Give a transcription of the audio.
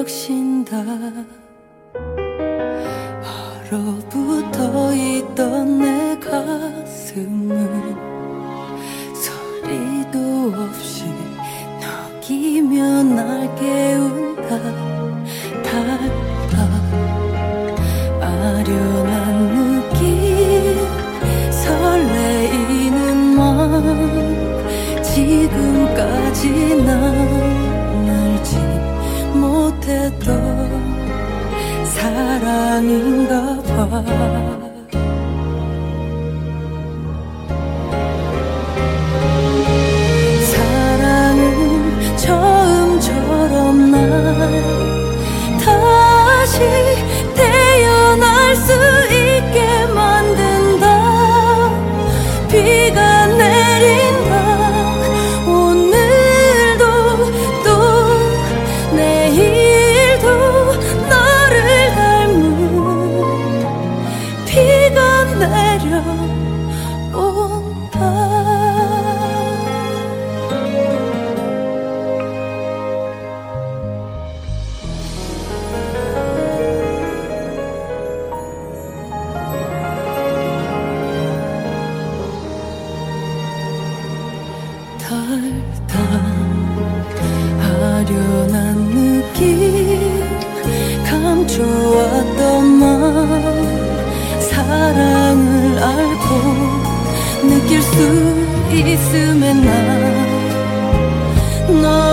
적신다. 얼어붙어 있던 내 가슴을 소리도 없이 녹이며 날 깨운다. 달아 아련한 느낌 설레이는 맘 지금까지 나눌지 못했던 사랑인가 봐. 사랑은 처음처럼 날 다시 태어날 수 있게 만든다. 비가 내린다. 오늘도 또 내일도 너를 닮은 비가 내려온다. 달다 아련한 느낌 감춰왔던 맘 사랑을 알고 느낄 수 있음에 나